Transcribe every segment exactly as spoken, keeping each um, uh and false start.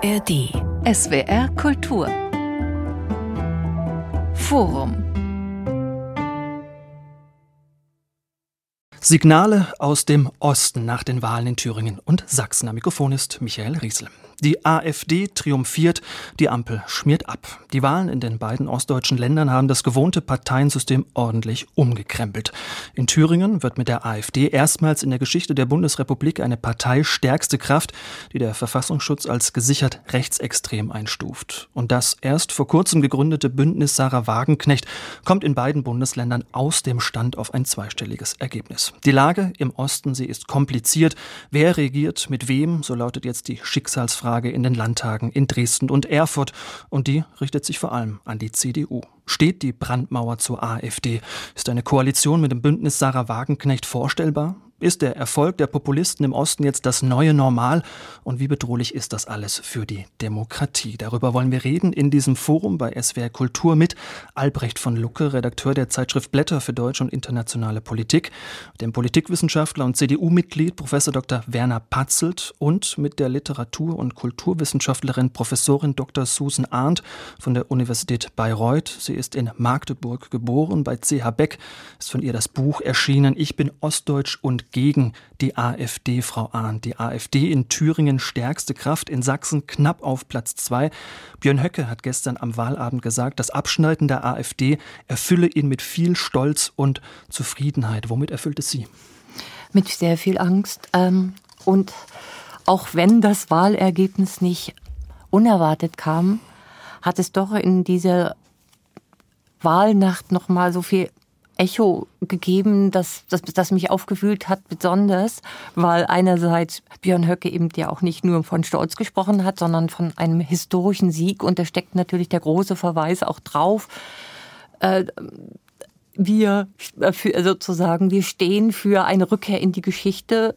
A R D. S W R Kultur. Forum. Signale aus dem Osten nach den Wahlen in Thüringen und Sachsen. Am Mikrofon ist Michael Riesel. Die AfD triumphiert, die Ampel schmiert ab. Die Wahlen in den beiden ostdeutschen Ländern haben das gewohnte Parteiensystem ordentlich umgekrempelt. In Thüringen wird mit der AfD erstmals in der Geschichte der Bundesrepublik eine parteistärkste Kraft, die der Verfassungsschutz als gesichert rechtsextrem einstuft. Und das erst vor kurzem gegründete Bündnis Sahra Wagenknecht kommt in beiden Bundesländern aus dem Stand auf ein zweistelliges Ergebnis. Die Lage im Osten, sie ist kompliziert. Wer regiert mit wem? So lautet jetzt die Schicksalsfrage in den Landtagen in Dresden und Erfurt. Und die richtet sich vor allem an die C D U. Steht die Brandmauer zur AfD? Ist eine Koalition mit dem Bündnis Sahra Wagenknecht vorstellbar? Ist der Erfolg der Populisten im Osten jetzt das neue Normal? Und wie bedrohlich ist das alles für die Demokratie? Darüber wollen wir reden in diesem Forum bei S W R Kultur mit Albrecht von Lucke, Redakteur der Zeitschrift Blätter für deutsche und internationale Politik, dem Politikwissenschaftler und C D U-Mitglied Professor Doktor Werner Patzelt und mit der Literatur- und Kulturwissenschaftlerin Professorin Doktor Susan Arndt von der Universität Bayreuth. Sie ist in Magdeburg geboren, bei C H Beck ist von ihr das Buch erschienen Ich bin ostdeutsch und gegen die AfD, Frau Arndt. Die AfD in Thüringen stärkste Kraft, in Sachsen knapp auf Platz zwei. Björn Höcke hat gestern am Wahlabend gesagt, das Abschneiden der AfD erfülle ihn mit viel Stolz und Zufriedenheit. Womit erfüllt es Sie? Mit sehr viel Angst. Ähm, und auch wenn das Wahlergebnis nicht unerwartet kam, hat es doch in dieser Wahlnacht noch mal so viel Echo gegeben, das, das, das mich aufgewühlt hat, besonders, weil einerseits Björn Höcke eben ja auch nicht nur von Stolz gesprochen hat, sondern von einem historischen Sieg, und da steckt natürlich der große Verweis auch drauf. Äh, wir für, sozusagen, wir stehen für eine Rückkehr in die Geschichte,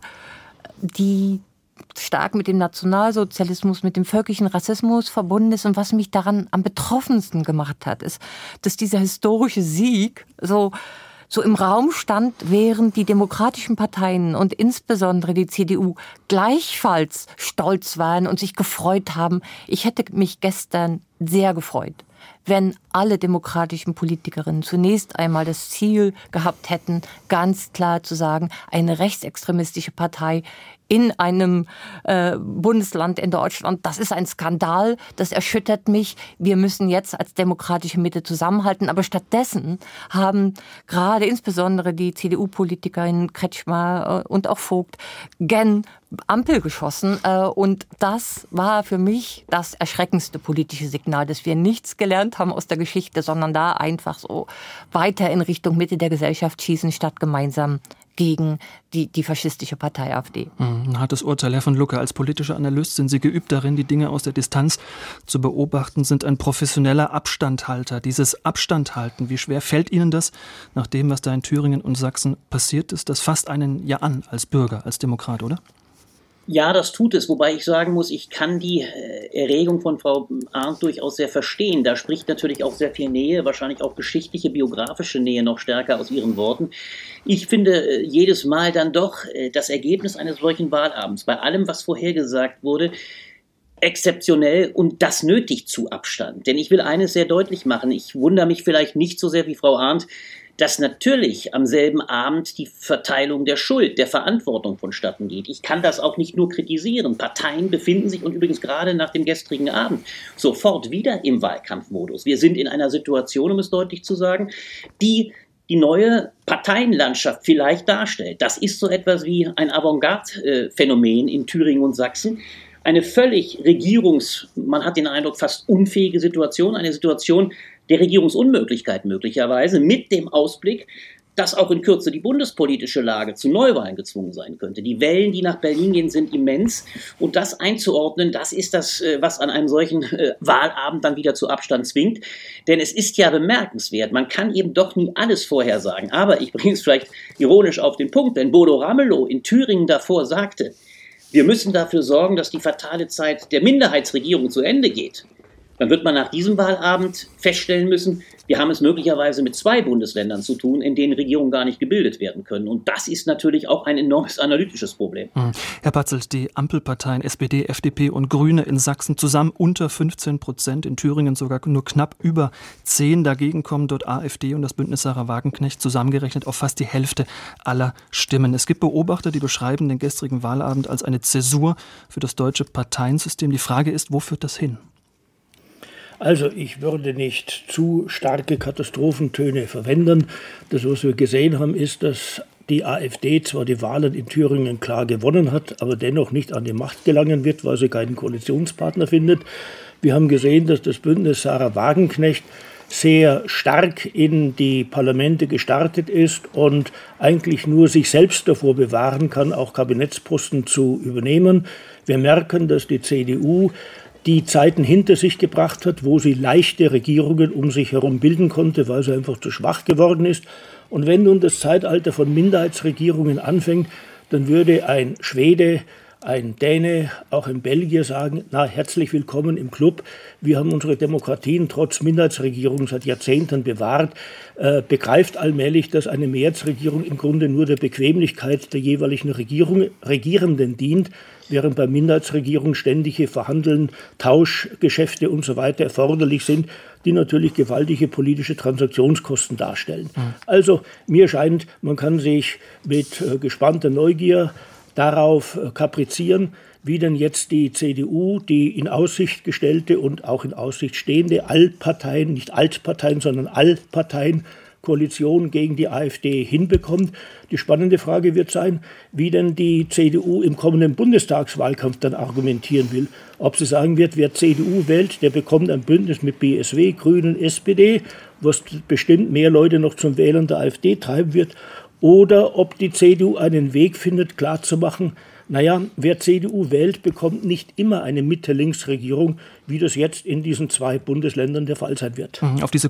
die stark mit dem Nationalsozialismus, mit dem völkischen Rassismus verbunden ist. Und was mich daran am betroffensten gemacht hat, ist, dass dieser historische Sieg so, so im Raum stand, während die demokratischen Parteien und insbesondere die C D U gleichfalls stolz waren und sich gefreut haben. Ich hätte mich gestern sehr gefreut, wenn alle demokratischen Politikerinnen zunächst einmal das Ziel gehabt hätten, ganz klar zu sagen, eine rechtsextremistische Partei in einem äh, Bundesland in Deutschland, das ist ein Skandal, das erschüttert mich. Wir müssen jetzt als demokratische Mitte zusammenhalten. Aber stattdessen haben gerade insbesondere die C D U-Politikerinnen Kretschmer äh, und auch Vogt gen Ampel geschossen. Äh, und das war für mich das erschreckendste politische Signal, dass wir nichts gelernt haben aus der Geschichte, sondern da einfach so weiter in Richtung Mitte der Gesellschaft schießen, statt gemeinsam gegen die, die faschistische Partei AfD. Ein hartes Urteil, Herr von Lucke. Als politischer Analyst sind Sie geübt darin, die Dinge aus der Distanz zu beobachten, sind ein professioneller Abstandhalter. Dieses Abstandhalten, wie schwer fällt Ihnen das, nach dem, was da in Thüringen und Sachsen passiert ist? Das fasst einen ja an als Bürger, als Demokrat, oder? Ja, das tut es, wobei ich sagen muss, ich kann die äh, Erregung von Frau Arndt durchaus sehr verstehen. Da spricht natürlich auch sehr viel Nähe, wahrscheinlich auch geschichtliche, biografische Nähe noch stärker aus ihren Worten. Ich finde äh, jedes Mal dann doch äh, das Ergebnis eines solchen Wahlabends, bei allem, was vorhergesagt wurde, exzeptionell und das nötig zu Abstand. Denn ich will eines sehr deutlich machen, ich wundere mich vielleicht nicht so sehr wie Frau Arndt, dass natürlich am selben Abend die Verteilung der Schuld, der Verantwortung vonstatten geht. Ich kann das auch nicht nur kritisieren. Parteien befinden sich, und übrigens gerade nach dem gestrigen Abend, sofort wieder im Wahlkampfmodus. Wir sind in einer Situation, um es deutlich zu sagen, die die neue Parteienlandschaft vielleicht darstellt. Das ist so etwas wie ein Avantgarde-Phänomen in Thüringen und Sachsen. Eine völlig Regierungs-, man hat den Eindruck, fast unfähige Situation, eine Situation der Regierungsunmöglichkeit möglicherweise, mit dem Ausblick, dass auch in Kürze die bundespolitische Lage zu Neuwahlen gezwungen sein könnte. Die Wellen, die nach Berlin gehen, sind immens. Und das einzuordnen, das ist das, was an einem solchen Wahlabend dann wieder zu Abstand zwingt. Denn es ist ja bemerkenswert, man kann eben doch nie alles vorhersagen. Aber ich bringe es vielleicht ironisch auf den Punkt, wenn Bodo Ramelow in Thüringen davor sagte, wir müssen dafür sorgen, dass die fatale Zeit der Minderheitsregierung zu Ende geht, dann wird man nach diesem Wahlabend feststellen müssen, wir haben es möglicherweise mit zwei Bundesländern zu tun, in denen Regierungen gar nicht gebildet werden können. Und das ist natürlich auch ein enormes analytisches Problem. Mhm. Herr Patzelt, die Ampelparteien S P D, F D P und Grüne in Sachsen zusammen unter fünfzehn Prozent, in Thüringen sogar nur knapp über zehn. Dagegen kommen dort AfD und das Bündnis Sarah Wagenknecht zusammengerechnet auf fast die Hälfte aller Stimmen. Es gibt Beobachter, die beschreiben den gestrigen Wahlabend als eine Zäsur für das deutsche Parteiensystem. Die Frage ist, wo führt das hin? Also ich würde nicht zu starke Katastrophentöne verwenden. Das, was wir gesehen haben, ist, dass die AfD zwar die Wahlen in Thüringen klar gewonnen hat, aber dennoch nicht an die Macht gelangen wird, weil sie keinen Koalitionspartner findet. Wir haben gesehen, dass das Bündnis Sarah Wagenknecht sehr stark in die Parlamente gestartet ist und eigentlich nur sich selbst davor bewahren kann, auch Kabinettsposten zu übernehmen. Wir merken, dass die C D U die Zeiten hinter sich gebracht hat, wo sie leichte Regierungen um sich herum bilden konnte, weil sie einfach zu schwach geworden ist. Und wenn nun das Zeitalter von Minderheitsregierungen anfängt, dann würde ein Schwede, ein Däne, auch ein Belgier sagen, na, herzlich willkommen im Club. Wir haben unsere Demokratien trotz Minderheitsregierung seit Jahrzehnten bewahrt, äh, begreift allmählich, dass eine Mehrheitsregierung im Grunde nur der Bequemlichkeit der jeweiligen Regierung, Regierenden dient, während bei Minderheitsregierungen ständige Verhandeln, Tauschgeschäfte und so weiter erforderlich sind, die natürlich gewaltige politische Transaktionskosten darstellen. Mhm. Also mir scheint, man kann sich mit äh, gespannter Neugier darauf äh, kaprizieren, wie denn jetzt die C D U, die in Aussicht gestellte und auch in Aussicht stehende Allparteien, nicht Altparteien, sondern Allparteien, Koalition gegen die AfD hinbekommt. Die spannende Frage wird sein, wie denn die C D U im kommenden Bundestagswahlkampf dann argumentieren will. Ob sie sagen wird, wer C D U wählt, der bekommt ein Bündnis mit B S W, Grünen, S P D, was bestimmt mehr Leute noch zum Wählen der AfD treiben wird. Oder ob die C D U einen Weg findet, klarzumachen, naja, wer C D U wählt, bekommt nicht immer eine Mitte-Links-Regierung, wie das jetzt in diesen zwei Bundesländern der Fall sein wird. Auf diese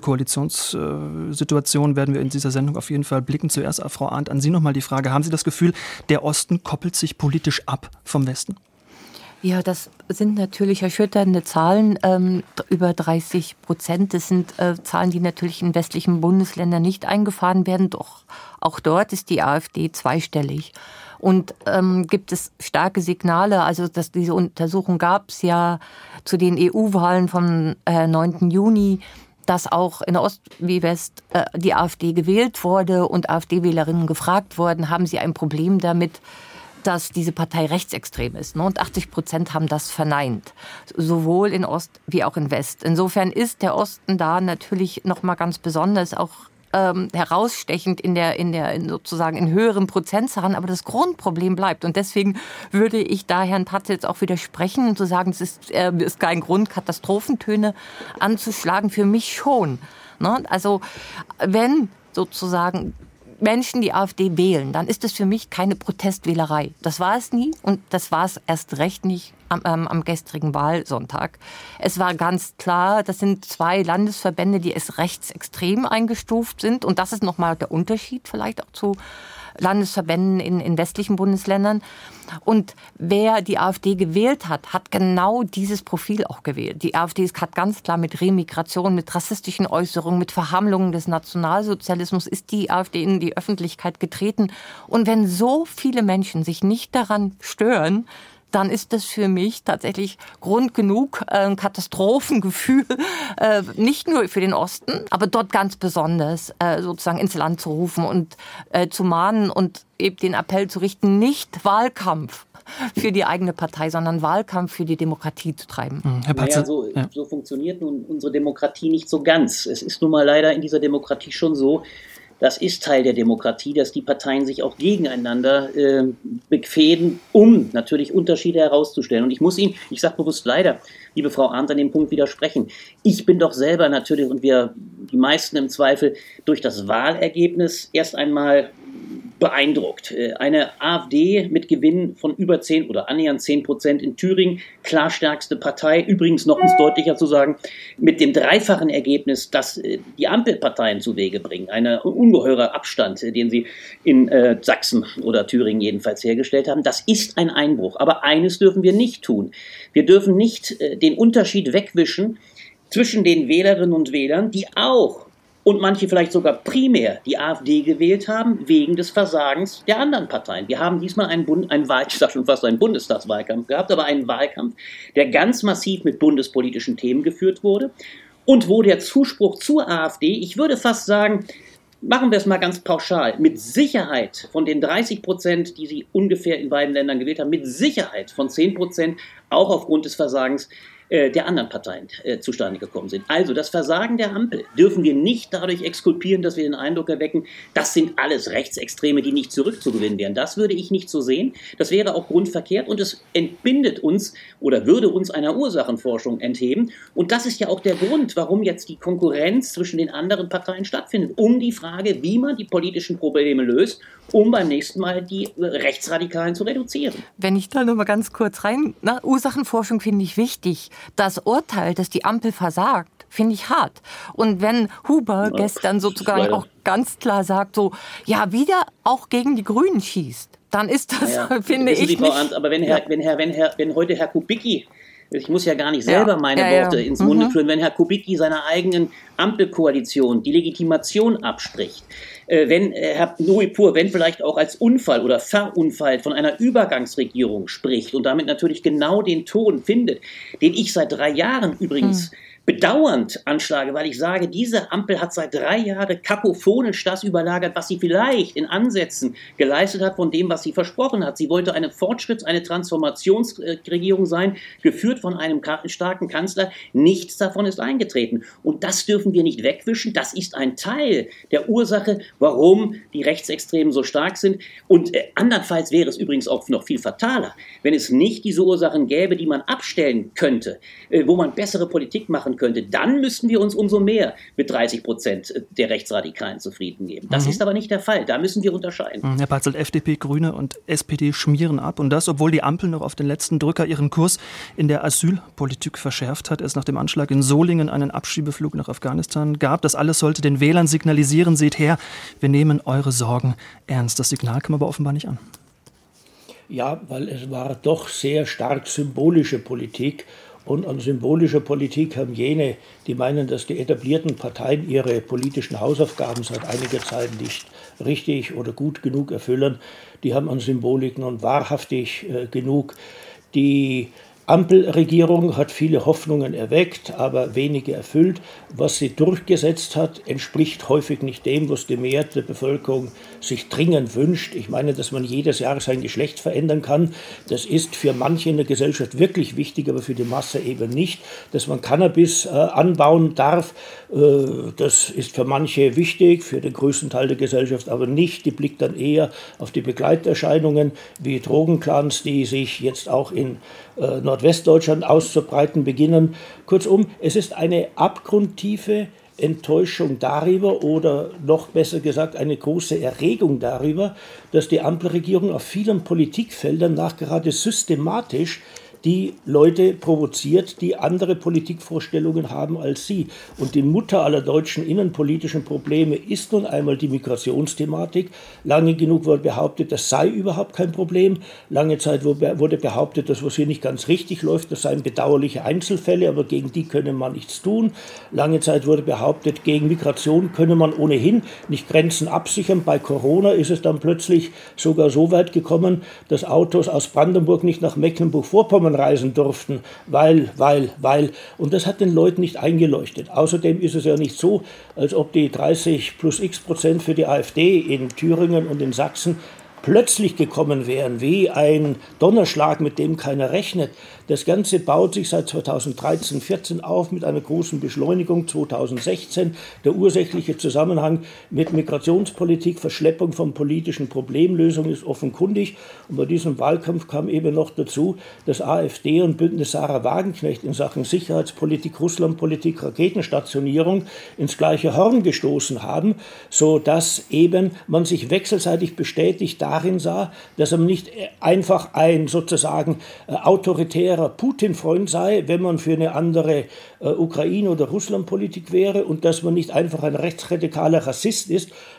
Koalitionssituation werden wir in dieser Sendung auf jeden Fall blicken. Zuerst, Frau Arndt, an Sie nochmal die Frage. Haben Sie das Gefühl, der Osten koppelt sich politisch ab vom Westen? Ja, das sind natürlich erschütternde Zahlen, ähm, über dreißig Prozent. Das sind äh, Zahlen, die natürlich in westlichen Bundesländern nicht eingefahren werden. Doch auch dort ist die AfD zweistellig. Und ähm, gibt es starke Signale, also dass diese Untersuchung gab es ja zu den E U-Wahlen vom äh, neunten Juni, dass auch in Ost wie West äh, die AfD gewählt wurde und AfD-Wählerinnen gefragt wurden, haben sie ein Problem damit, dass diese Partei rechtsextrem ist. Und achtzig Prozent haben das verneint, sowohl in Ost wie auch in West. Insofern ist der Osten da natürlich noch mal ganz besonders auch ähm, herausstechend in der, in der in sozusagen in höheren Prozentzahlen, aber das Grundproblem bleibt. Und deswegen würde ich da Herrn Patzelt auch widersprechen und zu sagen, es ist, äh, ist kein Grund, Katastrophentöne anzuschlagen. Für mich schon. Ne? Also wenn sozusagen Menschen die AfD wählen, dann ist es für mich keine Protestwählerei. Das war es nie und das war es erst recht nicht am, ähm, am gestrigen Wahlsonntag. Es war ganz klar, das sind zwei Landesverbände, die als rechtsextrem eingestuft sind. Und das ist nochmal der Unterschied vielleicht auch zu Landesverbänden in, in westlichen Bundesländern. Und wer die AfD gewählt hat, hat genau dieses Profil auch gewählt. Die AfD hat ganz klar mit Remigration, mit rassistischen Äußerungen, mit Verharmlungen des Nationalsozialismus ist die AfD in die Öffentlichkeit getreten. Und wenn so viele Menschen sich nicht daran stören, dann ist das für mich tatsächlich Grund genug, ein Katastrophengefühl, äh, nicht nur für den Osten, aber dort ganz besonders äh, sozusagen ins Land zu rufen und äh, zu mahnen und eben den Appell zu richten, nicht Wahlkampf für die eigene Partei, sondern Wahlkampf für die Demokratie zu treiben. Herr Patzelt, naja, so, ja. so funktioniert nun unsere Demokratie nicht so ganz. Es ist nun mal leider in dieser Demokratie schon so, das ist Teil der Demokratie, dass die Parteien sich auch gegeneinander äh, befehden, um natürlich Unterschiede herauszustellen. Und ich muss Ihnen, ich sage bewusst leider, liebe Frau Arndt, an dem Punkt widersprechen. Ich bin doch selber natürlich, und wir, die meisten im Zweifel, durch das Wahlergebnis erst einmal beeindruckt. Eine AfD mit Gewinn von über zehn oder annähernd zehn Prozent in Thüringen, klar stärkste Partei, übrigens noch um es deutlicher zu sagen, mit dem dreifachen Ergebnis, das die Ampelparteien zu Wege bringen. Ein ungeheurer Abstand, den sie in äh, Sachsen oder Thüringen jedenfalls hergestellt haben. Das ist ein Einbruch. Aber eines dürfen wir nicht tun. Wir dürfen nicht äh, den Unterschied wegwischen, zwischen den Wählerinnen und Wählern, die auch und manche vielleicht sogar primär die AfD gewählt haben, wegen des Versagens der anderen Parteien. Wir haben diesmal einen, Bund, einen Wahl, ich sag schon fast einen Bundestagswahlkampf gehabt, aber einen Wahlkampf, der ganz massiv mit bundespolitischen Themen geführt wurde und wo der Zuspruch zur AfD, ich würde fast sagen, machen wir es mal ganz pauschal, mit Sicherheit von den dreißig Prozent, die sie ungefähr in beiden Ländern gewählt haben, mit Sicherheit von zehn Prozent auch aufgrund des Versagens der anderen Parteien äh, zustande gekommen sind. Also das Versagen der Ampel dürfen wir nicht dadurch exkulpieren, dass wir den Eindruck erwecken, das sind alles Rechtsextreme, die nicht zurückzugewinnen wären. Das würde ich nicht so sehen. Das wäre auch grundverkehrt und es entbindet uns oder würde uns einer Ursachenforschung entheben. Und das ist ja auch der Grund, warum jetzt die Konkurrenz zwischen den anderen Parteien stattfindet, um die Frage, wie man die politischen Probleme löst, um beim nächsten Mal die Rechtsradikalen zu reduzieren. Wenn ich da noch mal ganz kurz rein, na, Ursachenforschung finde ich wichtig. Das Urteil, dass die Ampel versagt, finde ich hart. Und wenn Huber ja, gestern sozusagen auch ganz klar sagt, so, ja, wieder auch gegen die Grünen schießt, dann ist das, ja, finde ich, Sie, Frau Arndt, aber wenn, Herr, ja. wenn, Herr, wenn, Herr, wenn heute Herr Kubicki, ich muss ja gar nicht selber ja, meine ja, Worte ja. ins Munde mhm. führen, wenn Herr Kubicki seiner eigenen Ampelkoalition die Legitimation abspricht, äh, wenn äh, Herr Nuipur, wenn vielleicht auch als Unfall oder Verunfall von einer Übergangsregierung spricht und damit natürlich genau den Ton findet, den ich seit drei Jahren übrigens mhm. bedauernd anschlage, weil ich sage, diese Ampel hat seit drei Jahren kakophonisch das überlagert, was sie vielleicht in Ansätzen geleistet hat von dem, was sie versprochen hat. Sie wollte eine Fortschritts-, eine Transformationsregierung sein, geführt von einem starken Kanzler. Nichts davon ist eingetreten. Und das dürfen wir nicht wegwischen. Das ist ein Teil der Ursache, warum die Rechtsextremen so stark sind. Und äh, andernfalls wäre es übrigens auch noch viel fataler, wenn es nicht diese Ursachen gäbe, die man abstellen könnte, äh, wo man bessere Politik machen könnte, dann müssten wir uns umso mehr mit dreißig Prozent der Rechtsradikalen zufrieden geben. Das mhm. ist aber nicht der Fall. Da müssen wir unterscheiden. Herr Patzelt, F D P, Grüne und S P D schmieren ab. Und das, obwohl die Ampel noch auf den letzten Drücker ihren Kurs in der Asylpolitik verschärft hat. Es nach dem Anschlag in Solingen einen Abschiebeflug nach Afghanistan gab. Das alles sollte den Wählern signalisieren, seht her, wir nehmen eure Sorgen ernst. Das Signal kam aber offenbar nicht an. Ja, weil es war doch sehr stark symbolische Politik. Und an symbolischer Politik haben jene, die meinen, dass die etablierten Parteien ihre politischen Hausaufgaben seit einiger Zeit nicht richtig oder gut genug erfüllen, die haben an Symboliken und wahrhaftig äh, genug. Die Ampelregierung hat viele Hoffnungen erweckt, aber wenige erfüllt. Was sie durchgesetzt hat, entspricht häufig nicht dem, was die Mehrheit der Bevölkerung sich dringend wünscht. Ich meine, dass man jedes Jahr sein Geschlecht verändern kann. Das ist für manche in der Gesellschaft wirklich wichtig, aber für die Masse eben nicht. Dass man Cannabis äh, anbauen darf, äh, das ist für manche wichtig, für den größten Teil der Gesellschaft aber nicht. Die blickt dann eher auf die Begleiterscheinungen wie Drogenclans, die sich jetzt auch in äh, Nordwestdeutschland auszubreiten beginnen. Kurzum, es ist eine abgrundtiefe Enttäuschung darüber oder noch besser gesagt eine große Erregung darüber, dass die Ampelregierung auf vielen Politikfeldern nachgerade systematisch die Leute provoziert, die andere Politikvorstellungen haben als sie. Und die Mutter aller deutschen innenpolitischen Probleme ist nun einmal die Migrationsthematik. Lange genug wurde behauptet, das sei überhaupt kein Problem. Lange Zeit wurde behauptet, dass was hier nicht ganz richtig läuft, das seien bedauerliche Einzelfälle, aber gegen die könne man nichts tun. Lange Zeit wurde behauptet, gegen Migration könne man ohnehin nicht Grenzen absichern. Bei Corona ist es dann plötzlich sogar so weit gekommen, dass Autos aus Brandenburg nicht nach Mecklenburg-Vorpommern reisen durften, weil, weil, weil. Und das hat den Leuten nicht eingeleuchtet. Außerdem ist es ja nicht so, als ob die dreißig plus x Prozent für die AfD in Thüringen und in Sachsen plötzlich gekommen wären, wie ein Donnerschlag, mit dem keiner rechnet. Das Ganze baut sich seit zweitausenddreizehn vierzehn auf mit einer großen Beschleunigung. zweitausendsechzehn der ursächliche Zusammenhang mit Migrationspolitik, Verschleppung von politischen Problemlösungen ist offenkundig. Und bei diesem Wahlkampf kam eben noch dazu, dass AfD und Bündnis Sarah Wagenknecht in Sachen Sicherheitspolitik, Russlandpolitik, Raketenstationierung ins gleiche Horn gestoßen haben, sodass eben man sich wechselseitig bestätigt darin sah, dass man nicht einfach ein sozusagen äh, autoritärer Putin-Freund sei, wenn man für eine andere äh, Ukraine- oder Russlandpolitik wäre und dass man nicht einfach ein rechtsradikaler Rassist ist,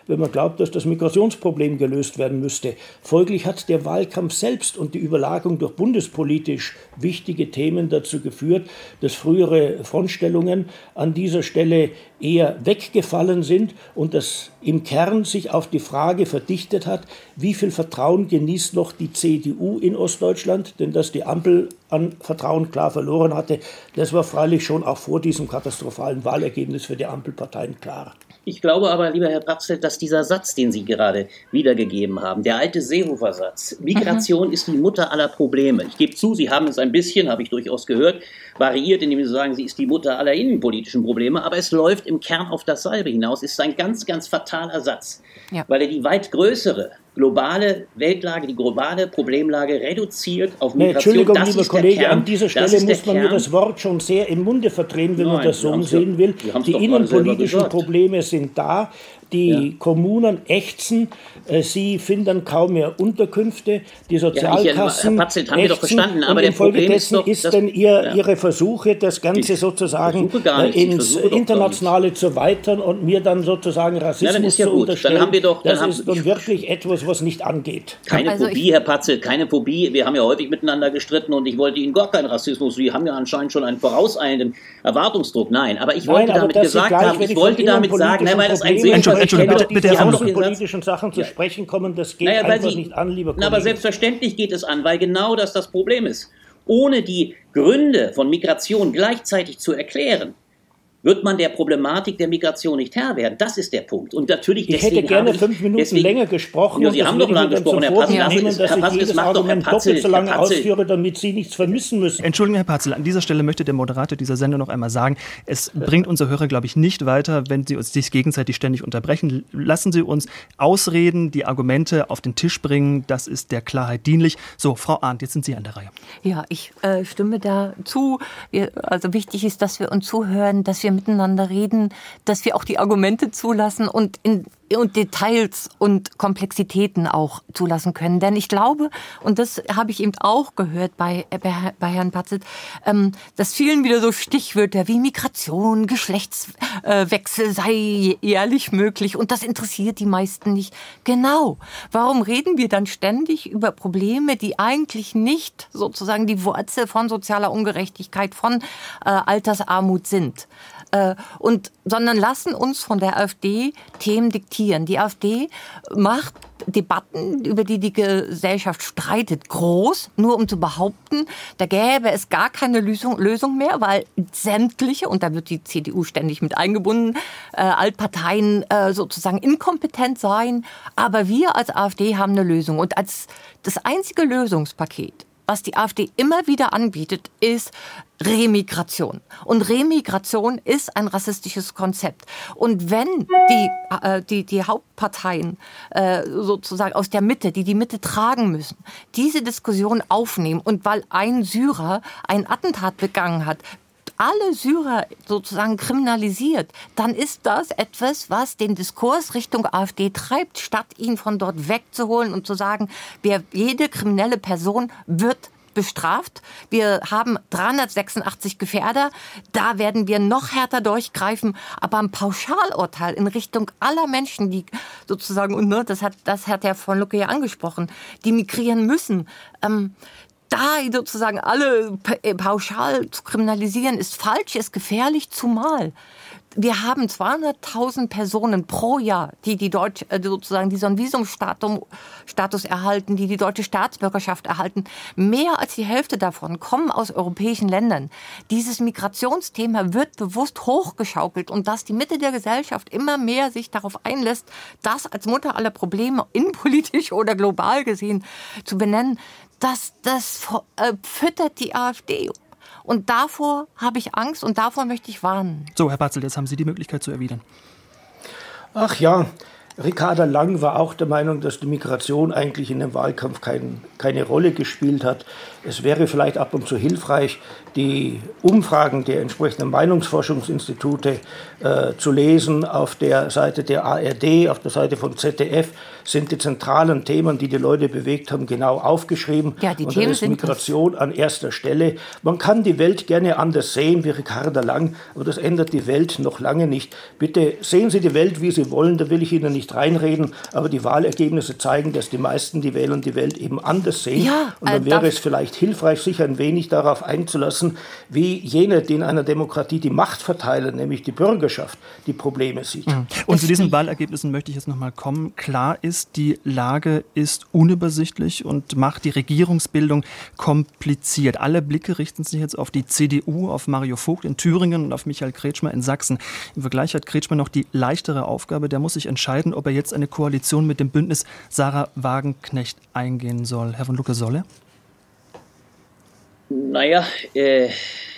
wenn man glaubt, dass das Migrationsproblem gelöst werden müsste. Folglich hat der Wahlkampf selbst und die Überlagerung durch bundespolitisch wichtige Themen dazu geführt, dass frühere Frontstellungen an dieser Stelle eher weggefallen sind und dass im Kern sich auf die Frage verdichtet hat, wie viel Vertrauen genießt noch die C D U in Ostdeutschland, denn dass die Ampel an Vertrauen klar verloren hatte, das war freilich schon auch vor diesem katastrophalen Wahlergebnis für die Ampelparteien klar. Ich glaube aber, lieber Herr Patzel, dass dieser Satz, den Sie gerade wiedergegeben haben, der alte Seehofer-Satz, Migration mhm. ist die Mutter aller Probleme. Ich gebe zu, Sie haben es ein bisschen, habe ich durchaus gehört, variiert, indem Sie sagen, sie ist die Mutter aller innenpolitischen Probleme, aber es läuft im Kern auf dasselbe hinaus. Es ist ein ganz, ganz fataler Satz, ja. weil er die weit größere globale Weltlage, die globale Problemlage reduziert auf Migration. Nee, Entschuldigung, das lieber ist Kollege, Kern, an dieser Stelle muss man mir das Wort schon sehr im Munde verdrehen, wenn Nein, man das so sehen will. Die innenpolitischen Probleme sind da. Die ja. Kommunen ächzen, äh, sie finden kaum mehr Unterkünfte, die Sozialkassen ja, ich, Herr Patzelt, haben wir doch verstanden, aber der Problem ist doch, ist denn ihr, ja. Ihre Versuche, das Ganze ich sozusagen äh, ins Internationale zu erweitern und mir dann sozusagen Rassismus ja, zu unterstellen, dann haben wir doch, dann das haben, ist nun wirklich etwas, was nicht angeht. Keine also Phobie, Herr Patzelt, keine Phobie. Wir haben ja häufig miteinander gestritten und ich wollte Ihnen gar keinen Rassismus. Sie haben ja anscheinend schon einen vorauseilenden Erwartungsdruck. Nein, aber ich wollte Nein, aber damit gesagt gleich, haben, ich wollte damit sagen, nein, weil das ein sehr Entschuldigung, bitte, bitte, Herr Von politischen Sachen zu ja. sprechen kommen, das geht naja, einfach Sie, nicht an, lieber Kollege. Aber selbstverständlich geht es an, weil genau das das Problem ist. Ohne die Gründe von Migration gleichzeitig zu erklären, wird man der Problematik der Migration nicht Herr werden. Das ist der Punkt. Und natürlich ich hätte gerne ich, fünf Minuten deswegen, länger gesprochen. Ja, Sie haben doch lange gesprochen, Herr Patzel. Das nehmen, dass Herr Patzel, ich jedes das Argument doch, doppelt so lange ausführe, damit Sie nichts vermissen müssen. Entschuldigung, Herr Patzel, an dieser Stelle möchte der Moderator dieser Sendung noch einmal sagen, es bringt unsere Hörer, glaube ich, nicht weiter, wenn Sie uns sich gegenseitig ständig unterbrechen. Lassen Sie uns ausreden, die Argumente auf den Tisch bringen. Das ist der Klarheit dienlich. So, Frau Arndt, jetzt sind Sie an der Reihe. Ja, ich äh, stimme da zu. Wir, also wichtig ist, dass wir uns zuhören, dass wir miteinander reden, dass wir auch die Argumente zulassen und, in, und Details und Komplexitäten auch zulassen können. Denn ich glaube, und das habe ich eben auch gehört bei, bei, bei Herrn Patzel, ähm, dass vielen wieder so Stichwörter wie Migration, Geschlechtswechsel äh, sei jährlich möglich und das interessiert die meisten nicht. Genau. Warum reden wir dann ständig über Probleme, die eigentlich nicht sozusagen die Wurzel von sozialer Ungerechtigkeit, von äh, Altersarmut sind? Und, sondern lassen uns von der AfD Themen diktieren. Die AfD macht Debatten, über die die Gesellschaft streitet, groß, nur um zu behaupten, da gäbe es gar keine Lösung, Lösung mehr, weil sämtliche, und da wird die C D U ständig mit eingebunden, äh, Altparteien äh, sozusagen inkompetent seien. Aber wir als AfD haben eine Lösung. Und als das einzige Lösungspaket, was die AfD immer wieder anbietet, ist Remigration. Und Remigration ist ein rassistisches Konzept. Und wenn die, äh, die, die Hauptparteien äh, sozusagen aus der Mitte, die die Mitte tragen müssen, diese Diskussion aufnehmen und weil ein Syrer ein Attentat begangen hat, alle Syrer sozusagen kriminalisiert, dann ist das etwas, was den Diskurs Richtung AfD treibt, statt ihn von dort wegzuholen und zu sagen, wer, jede kriminelle Person wird bestraft. Wir haben dreihundertsechsundachtzig Gefährder. Da werden wir noch härter durchgreifen. Aber ein Pauschalurteil in Richtung aller Menschen, die sozusagen, und ne, das hat, das hat Herr von Lucke ja angesprochen, die migrieren müssen, ähm, da sozusagen alle pauschal zu kriminalisieren, ist falsch, ist gefährlich, zumal wir haben zweihunderttausend Personen pro Jahr, die die Deutsch, sozusagen die so einen Visumstatus erhalten, die die deutsche Staatsbürgerschaft erhalten. Mehr als die Hälfte davon kommen aus europäischen Ländern. Dieses Migrationsthema wird bewusst hochgeschaukelt und dass die Mitte der Gesellschaft immer mehr sich darauf einlässt, das als Mutter aller Probleme innenpolitisch oder global gesehen zu benennen, das, das äh, füttert die AfD. Und davor habe ich Angst und davor möchte ich warnen. So, Herr Patzel, jetzt haben Sie die Möglichkeit zu erwidern. Ach ja, Ricarda Lang war auch der Meinung, dass die Migration eigentlich in dem Wahlkampf kein, keine Rolle gespielt hat. Es wäre vielleicht ab und zu hilfreich, die Umfragen der entsprechenden Meinungsforschungsinstitute äh, zu lesen. Auf der Seite der A R D, auf der Seite von Z D F sind die zentralen Themen, die die Leute bewegt haben, genau aufgeschrieben. Ja, die und Themen da ist sind Migration an erster Stelle. Man kann die Welt gerne anders sehen wie Ricarda Lang, aber das ändert die Welt noch lange nicht. Bitte sehen Sie die Welt, wie Sie wollen, da will ich Ihnen nicht nicht reinreden, aber die Wahlergebnisse zeigen, dass die meisten, die wählen, die Welt eben anders sehen. Ja, und dann äh, wäre es vielleicht hilfreich, sich ein wenig darauf einzulassen, wie jene, die in einer Demokratie die Macht verteilen, nämlich die Bürgerschaft, die Probleme sieht. Mhm. Und zu diesen Wahlergebnissen möchte ich jetzt noch mal kommen. Klar ist, die Lage ist unübersichtlich und macht die Regierungsbildung kompliziert. Alle Blicke richten sich jetzt auf die C D U, auf Mario Vogt in Thüringen und auf Michael Kretschmer in Sachsen. Im Vergleich hat Kretschmer noch die leichtere Aufgabe. Der muss sich entscheiden, ob er jetzt eine Koalition mit dem Bündnis Sarah Wagenknecht eingehen soll. Herr von Lucke, soll er? Naja, äh,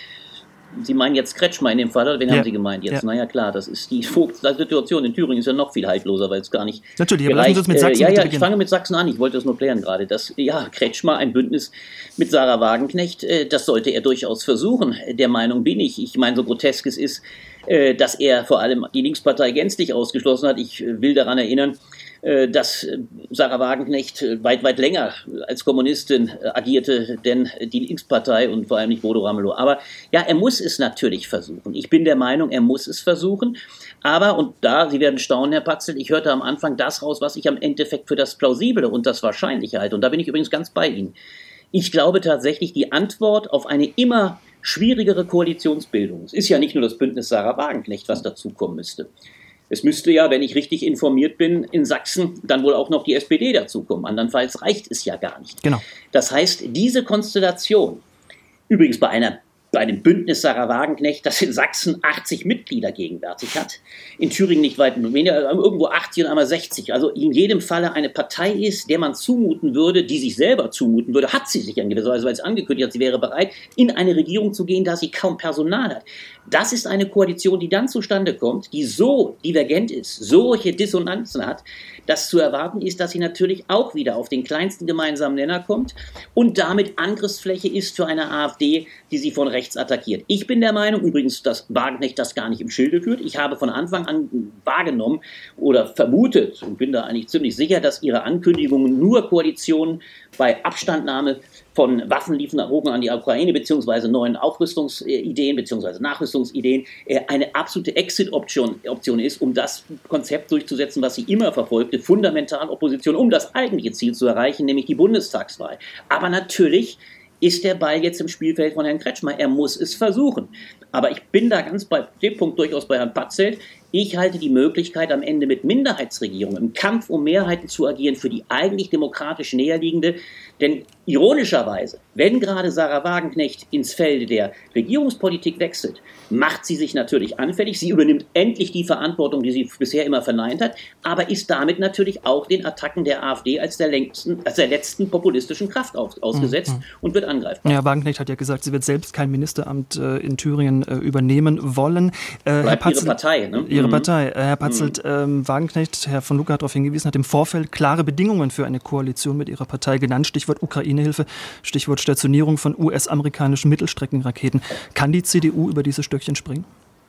Sie meinen jetzt Kretschmer in dem Fall, oder wen ja. haben Sie gemeint jetzt? Ja. Naja, klar, das ist die Vogt-Situation in Thüringen ist ja noch viel haltloser, weil es gar nicht Natürlich, aber lassen Sie uns mit Sachsen äh, Ja, ja, beginnen. ich fange mit Sachsen an, ich wollte das nur klären gerade. Dass, ja, Kretschmer, ein Bündnis mit Sarah Wagenknecht, äh, das sollte er durchaus versuchen. Der Meinung bin ich. Ich meine, so grotesk es ist, äh, dass er vor allem die Linkspartei gänzlich ausgeschlossen hat. Ich äh, will daran erinnern, dass Sarah Wagenknecht weit, weit länger als Kommunistin agierte, denn die Linkspartei und vor allem nicht Bodo Ramelow. Aber ja, er muss es natürlich versuchen. Ich bin der Meinung, er muss es versuchen. Aber, und da, Sie werden staunen, Herr Patzelt, ich hörte am Anfang das raus, was ich am Endeffekt für das Plausible und das Wahrscheinliche halte. Und da bin ich übrigens ganz bei Ihnen. Ich glaube tatsächlich, die Antwort auf eine immer schwierigere Koalitionsbildung, es ist ja nicht nur das Bündnis Sarah Wagenknecht, was dazukommen müsste. Es müsste ja, wenn ich richtig informiert bin, in Sachsen dann wohl auch noch die S P D dazukommen. Andernfalls reicht es ja gar nicht. Genau. Das heißt, diese Konstellation, übrigens bei einer bei einem Bündnis Sarah Wagenknecht, das in Sachsen achtzig Mitglieder gegenwärtig hat, in Thüringen nicht weit weniger, irgendwo achtzig und einmal sechzig, also in jedem Falle eine Partei ist, der man zumuten würde, die sich selber zumuten würde, hat sie sich in gewisser Weise, weil sie angekündigt hat, sie wäre bereit, in eine Regierung zu gehen, da sie kaum Personal hat. Das ist eine Koalition, die dann zustande kommt, die so divergent ist, solche Dissonanzen hat, dass zu erwarten ist, dass sie natürlich auch wieder auf den kleinsten gemeinsamen Nenner kommt und damit Angriffsfläche ist für eine AfD, die sie von rechts attackiert. Ich bin der Meinung, übrigens, dass Wagenknecht das gar nicht im Schilde führt. Ich habe von Anfang an wahrgenommen oder vermutet und bin da eigentlich ziemlich sicher, dass ihre Ankündigungen nur Koalitionen bei Abstandnahme von Waffenlieferungen an die Ukraine beziehungsweise neuen Aufrüstungsideen beziehungsweise Nachrüstungsideen eine absolute Exit-Option Option ist, um das Konzept durchzusetzen, was sie immer verfolgte, fundamental Opposition, um das eigentliche Ziel zu erreichen, nämlich die Bundestagswahl. Aber natürlich ist der Ball jetzt im Spielfeld von Herrn Kretschmer. Er muss es versuchen. Aber ich bin da ganz bei dem Punkt durchaus bei Herrn Patzelt. Ich halte die Möglichkeit, am Ende mit Minderheitsregierungen im Kampf um Mehrheiten zu agieren, für die eigentlich demokratisch näherliegende. Denn ironischerweise, wenn gerade Sarah Wagenknecht ins Felde der Regierungspolitik wechselt, macht sie sich natürlich anfällig. Sie übernimmt endlich die Verantwortung, die sie bisher immer verneint hat, aber ist damit natürlich auch den Attacken der AfD als der, längsten, als der letzten populistischen Kraft aus, ausgesetzt mhm. und wird angreifbar. Ja, Wagenknecht hat ja gesagt, sie wird selbst kein Ministeramt äh, in Thüringen äh, übernehmen wollen. Äh, Herr Patzelt, ihre Partei, ne? Ihre mhm. Partei. Äh, Herr Patzelt, mhm. ähm, Wagenknecht, Herr von Lucke hat darauf hingewiesen, hat im Vorfeld klare Bedingungen für eine Koalition mit ihrer Partei genannt. Stichwort Ukraine-Hilfe, Stichwort Stationierung von U S-amerikanischen Mittelstreckenraketen. Kann die C D U über diese Stöckchen springen?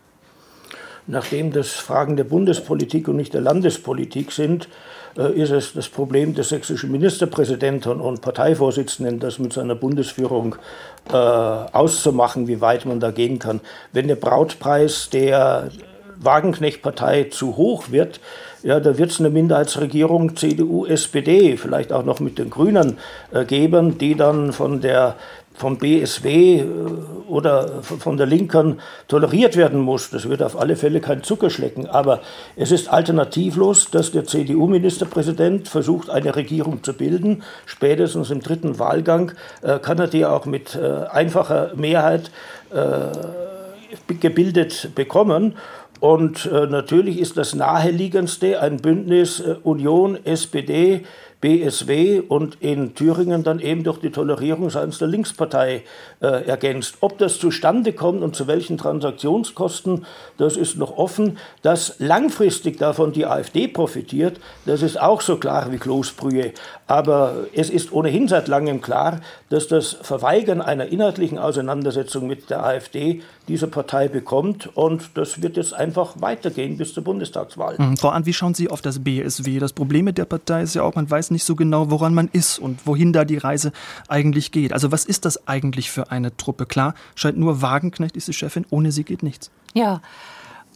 Nachdem das Fragen der Bundespolitik und nicht der Landespolitik sind, ist es das Problem des sächsischen Ministerpräsidenten und Parteivorsitzenden, das mit seiner Bundesführung äh, auszumachen, wie weit man da gehen kann. Wenn der Brautpreis der Wagenknecht-Partei zu hoch wird, ja, da wird es eine Minderheitsregierung C D U, S P D, vielleicht auch noch mit den Grünen äh, geben, die dann von der vom B S W oder von der Linken toleriert werden muss. Das wird auf alle Fälle kein Zuckerschlecken. Aber es ist alternativlos, dass der C D U-Ministerpräsident versucht, eine Regierung zu bilden. Spätestens im dritten Wahlgang äh, kann er die auch mit äh, einfacher Mehrheit äh, gebildet bekommen. Und äh, natürlich ist das naheliegendste ein Bündnis äh, Union, S P D, B S W und in Thüringen dann eben durch die Tolerierung seitens der Linkspartei äh, ergänzt. Ob das zustande kommt und zu welchen Transaktionskosten, das ist noch offen. Dass langfristig davon die AfD profitiert, das ist auch so klar wie Kloßbrühe. Aber es ist ohnehin seit langem klar, dass das Verweigern einer inhaltlichen Auseinandersetzung mit der AfD diese Partei bekommt. Und das wird jetzt einfach weitergehen bis zur Bundestagswahl. Mhm. Frau Arndt, wie schauen Sie auf das B S W? Das Problem mit der Partei ist ja auch, man weiß nicht so genau, woran man ist und wohin da die Reise eigentlich geht. Also was ist das eigentlich für eine Truppe? Klar, scheint nur Wagenknecht ist die Chefin, ohne sie geht nichts. Ja,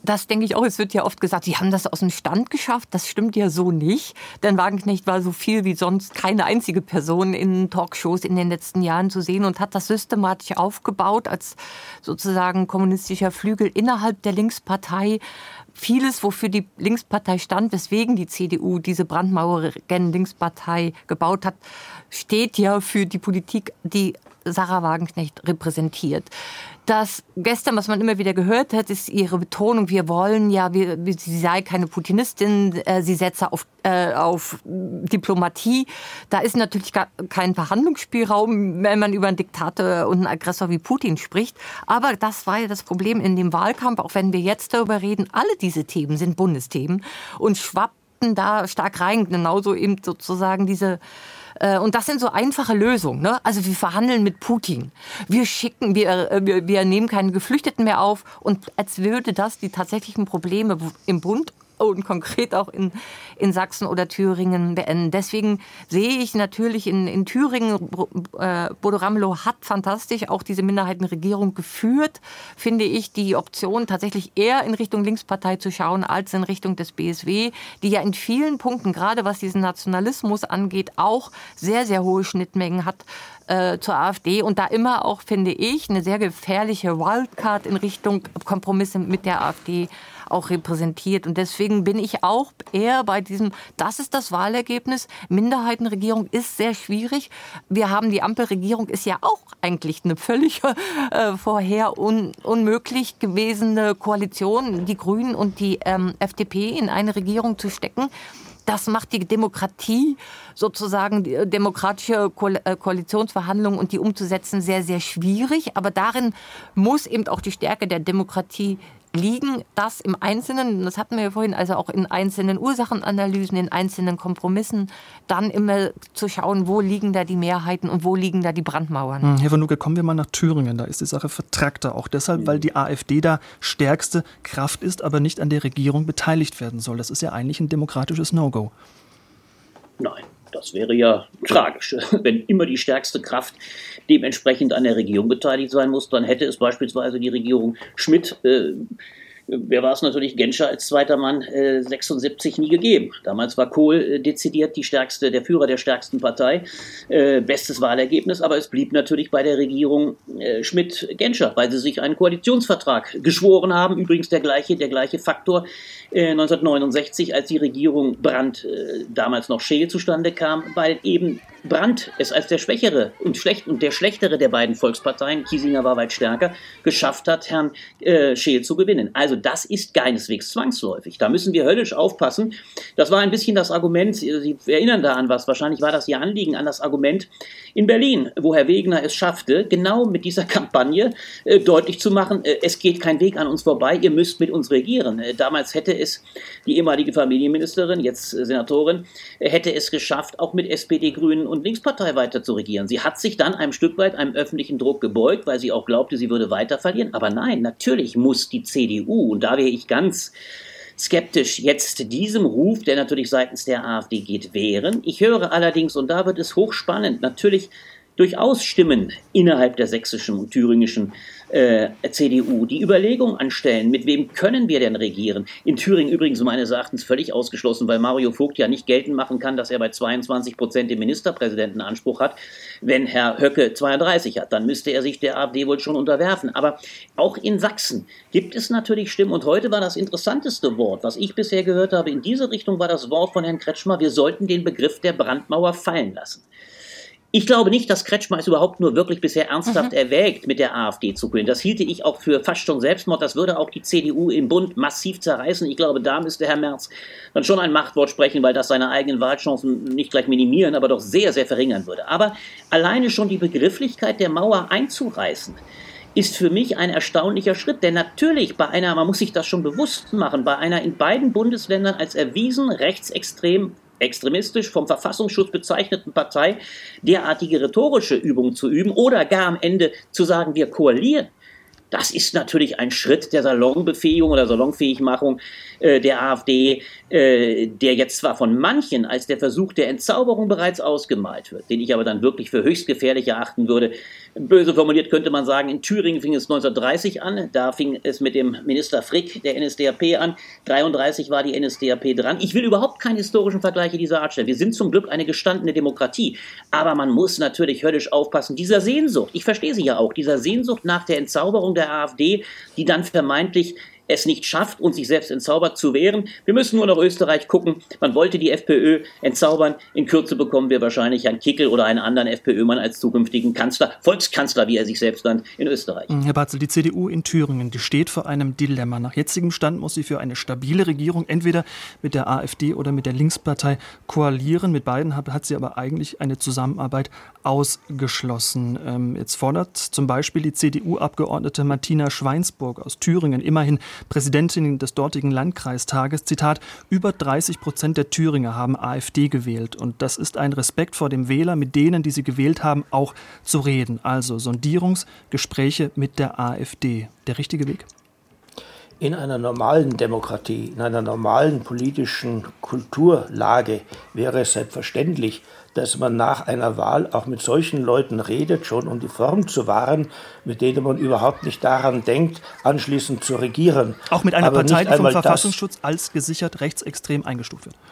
Das denke ich auch. Es wird ja oft gesagt, sie haben das aus dem Stand geschafft. Das stimmt ja so nicht. Denn Wagenknecht war so viel wie sonst keine einzige Person in Talkshows in den letzten Jahren zu sehen und hat das systematisch aufgebaut als sozusagen kommunistischer Flügel innerhalb der Linkspartei. Vieles, wofür die Linkspartei stand, weswegen die C D U diese Brandmauer gen Linkspartei gebaut hat, steht ja für die Politik, die Sarah Wagenknecht repräsentiert. Das gestern, was man immer wieder gehört hat, ist ihre Betonung, wir wollen ja, wir, sie sei keine Putinistin, äh, sie setze auf, äh, auf Diplomatie. Da ist natürlich gar kein Verhandlungsspielraum, wenn man über einen Diktator und einen Aggressor wie Putin spricht. Aber das war ja das Problem in dem Wahlkampf, auch wenn wir jetzt darüber reden, alle diese Themen sind Bundesthemen und schwappten da stark rein, genauso eben sozusagen diese. Und das sind so einfache Lösungen. Ne? Also wir verhandeln mit Putin. Wir schicken, wir, wir, wir nehmen keine Geflüchteten mehr auf. Und als würde das die tatsächlichen Probleme im Bund und konkret auch in, in Sachsen oder Thüringen beenden. Deswegen sehe ich natürlich in, in Thüringen, äh, Bodo Ramelow hat fantastisch auch diese Minderheitenregierung geführt, finde ich, die Option tatsächlich eher in Richtung Linkspartei zu schauen, als in Richtung des B S W, die ja in vielen Punkten, gerade was diesen Nationalismus angeht, auch sehr, sehr hohe Schnittmengen hat äh, zur AfD und da immer auch, finde ich, eine sehr gefährliche Wildcard in Richtung Kompromisse mit der AfD auch repräsentiert. Und deswegen bin ich auch eher bei diesem, das ist das Wahlergebnis. Minderheitenregierung ist sehr schwierig. Wir haben die Ampelregierung, ist ja auch eigentlich eine völlig äh, vorher un, unmöglich gewesene Koalition, die Grünen und die ähm, F D P in eine Regierung zu stecken. Das macht die Demokratie, sozusagen die demokratische Ko- Koalitionsverhandlungen und die umzusetzen, sehr, sehr schwierig. Aber darin muss eben auch die Stärke der Demokratie liegen, das im Einzelnen, das hatten wir ja vorhin, also auch in einzelnen Ursachenanalysen, in einzelnen Kompromissen, dann immer zu schauen, wo liegen da die Mehrheiten und wo liegen da die Brandmauern. Herr Vanuke, kommen wir mal nach Thüringen. Da ist die Sache vertrackter. Auch deshalb, weil die AfD da stärkste Kraft ist, aber nicht an der Regierung beteiligt werden soll. Das ist ja eigentlich ein demokratisches No-Go. Nein. Das wäre ja tragisch. Wenn immer die stärkste Kraft dementsprechend an der Regierung beteiligt sein muss, dann hätte es beispielsweise die Regierung Schmidt, äh, wer war es natürlich, Genscher als zweiter Mann, äh, sechsundsiebzig nie gegeben. Damals war Kohl äh, dezidiert die stärkste, der Führer der stärksten Partei. Äh, bestes Wahlergebnis, aber es blieb natürlich bei der Regierung äh, Schmidt-Genscher, weil sie sich einen Koalitionsvertrag geschworen haben. Übrigens der gleiche, der gleiche Faktor äh, neunzehnhundertneunundsechzig, als die Regierung Brandt, äh, damals noch Scheel, zustande kam, weil eben Brandt es als der schwächere und, schlecht, und der schlechtere der beiden Volksparteien, Kiesinger war weit stärker, geschafft hat, Herrn äh, Scheel zu gewinnen. Also das ist keineswegs zwangsläufig. Da müssen wir höllisch aufpassen. Das war ein bisschen das Argument, Sie erinnern da an was, wahrscheinlich war das Ihr Anliegen, an das Argument in Berlin, wo Herr Wegener es schaffte, genau mit dieser Kampagne äh, deutlich zu machen, äh, es geht kein Weg an uns vorbei, ihr müsst mit uns regieren. Äh, damals hätte es die ehemalige Familienministerin, jetzt äh, Senatorin, äh, hätte es geschafft, auch mit S P D, Grünen und Linkspartei weiter zu regieren. Sie hat sich dann ein Stück weit einem öffentlichen Druck gebeugt, weil sie auch glaubte, sie würde weiter verlieren. Aber nein, natürlich muss die C D U, und da wäre ich ganz skeptisch, jetzt diesem Ruf, der natürlich seitens der AfD geht, wehren. Ich höre allerdings, und da wird es hochspannend, natürlich durchaus Stimmen innerhalb der sächsischen und thüringischen äh, C D U, die Überlegung anstellen, mit wem können wir denn regieren? In Thüringen übrigens meines Erachtens völlig ausgeschlossen, weil Mario Vogt ja nicht geltend machen kann, dass er bei zweiundzwanzig Prozent den Ministerpräsidentenanspruch hat. Wenn Herr Höcke zweiunddreißig hat, dann müsste er sich der AfD wohl schon unterwerfen. Aber auch in Sachsen gibt es natürlich Stimmen. Und heute war das interessanteste Wort, was ich bisher gehört habe, in diese Richtung war das Wort von Herrn Kretschmer, wir sollten den Begriff der Brandmauer fallen lassen. Ich glaube nicht, dass Kretschmer es überhaupt nur wirklich bisher ernsthaft mhm. erwägt, mit der AfD zu gehen. Das hielte ich auch für fast schon Selbstmord. Das würde auch die C D U im Bund massiv zerreißen. Ich glaube, da müsste Herr Merz dann schon ein Machtwort sprechen, weil das seine eigenen Wahlchancen nicht gleich minimieren, aber doch sehr, sehr verringern würde. Aber alleine schon die Begrifflichkeit der Mauer einzureißen, ist für mich ein erstaunlicher Schritt. Denn natürlich bei einer, man muss sich das schon bewusst machen, bei einer in beiden Bundesländern als erwiesen rechtsextrem extremistisch vom Verfassungsschutz bezeichneten Partei derartige rhetorische Übungen zu üben oder gar am Ende zu sagen, wir koalieren, Das ist natürlich ein Schritt der Salonbefähigung oder Salonfähigmachung äh, der AfD, äh, der jetzt zwar von manchen als der Versuch der Entzauberung bereits ausgemalt wird, den ich aber dann wirklich für höchst gefährlich erachten würde. Böse formuliert könnte man sagen, in Thüringen fing es neunzehnhundertdreißig an, da fing es mit dem Minister Frick der N S D A P an, dreiunddreißig war die N S D A P dran. Ich will überhaupt keine historischen Vergleiche dieser Art stellen. Wir sind zum Glück eine gestandene Demokratie, aber man muss natürlich höllisch aufpassen, dieser Sehnsucht, ich verstehe sie ja auch, dieser Sehnsucht nach der Entzauberung der AfD, die dann vermeintlich es nicht schafft und sich selbst entzaubert zu wehren. Wir müssen nur nach Österreich gucken. Man wollte die FPÖ entzaubern. In Kürze bekommen wir wahrscheinlich Herrn Kickl oder einen anderen FPÖ-Mann als zukünftigen Kanzler, Volkskanzler, wie er sich selbst nennt, in Österreich. Herr Barzel, die C D U in Thüringen, die steht vor einem Dilemma. Nach jetzigem Stand muss sie für eine stabile Regierung entweder mit der AfD oder mit der Linkspartei koalieren. Mit beiden hat, hat sie aber eigentlich eine Zusammenarbeit ausgeschlossen. Ähm, jetzt fordert zum Beispiel die C D U-Abgeordnete Martina Schweinsburg aus Thüringen, immerhin Präsidentin des dortigen Landkreistages, Zitat, über dreißig Prozent der Thüringer haben AfD gewählt. Und das ist ein Respekt vor dem Wähler, mit denen, die sie gewählt haben, auch zu reden. Also Sondierungsgespräche mit der AfD. Der richtige Weg? In einer normalen Demokratie, in einer normalen politischen Kulturlage wäre es selbstverständlich, dass man nach einer Wahl auch mit solchen Leuten redet, schon um die Form zu wahren, mit denen man überhaupt nicht daran denkt, anschließend zu regieren. Auch mit einer Aber Partei, die vom das, Verfassungsschutz als gesichert rechtsextrem eingestuft wird.